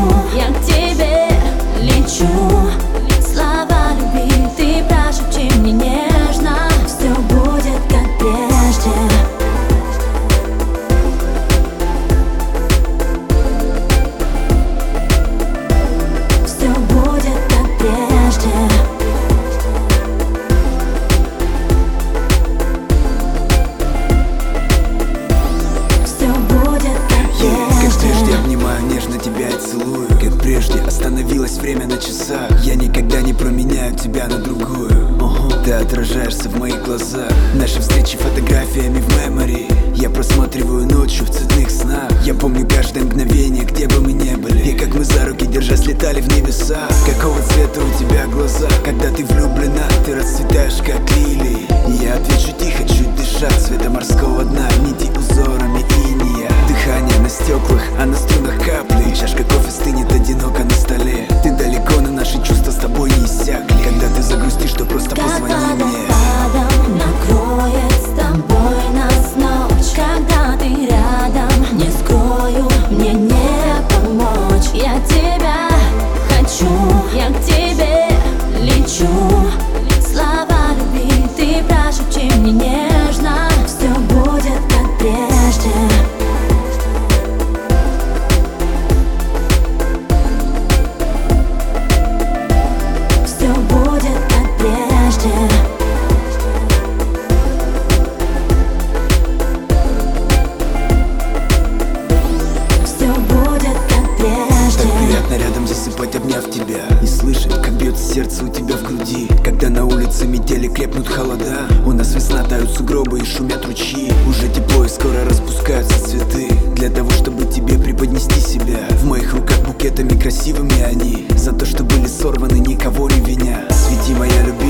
я к тебе лечу. Слова любви ты прошепчи мне нежно. Все будет как прежде. Все будет как прежде. Как прежде обнимаю нежно тебя и целую. Как прежде остановилось время на часах. Я никогда не променяю тебя на другую. Ты отражаешься в моих глазах. Наши встречи фотографиями в мемори. Я просматриваю ночью в цветных снах. Я помню каждое мгновение, где бы мы ни были. И как мы за руки держась летали в небеса. Какого цвета у тебя глаза? Когда ты влюблена, ты расцветаешь как лилии. И я отвечу тихо, чуть дышать цвета морского дна. Нити узорами иния. Дыхание на стеклах, а на струнах капли. Чашка кофе стынет одиноко на столе. Ты далеко, но наши чувства с тобой не иссякли. Когда ты загрустишь, то просто позвони мне. Водопадом накроет с тобой нас ночь. Когда ты рядом, не скрою, мне не помочь. Я тебя хочу, я к тебе лечу. Слова любви ты прошепчи мне нежно. Все будет как прежде. Все будет как прежде. Все будет как прежде. Так приятно рядом засыпать, обняв тебя. И слышать, как бьется сердце у тебя в груди. Когда на улице метели, крепнут холода. У нас весна, тают сугробы и шумят ручьи. Уже тепло и скоро распускаются цветы. Для того, чтобы тебе преподнести себя. В моих руках букетами красивыми они. За то, что были сорваны, никого не виня. Свети, моя любимая.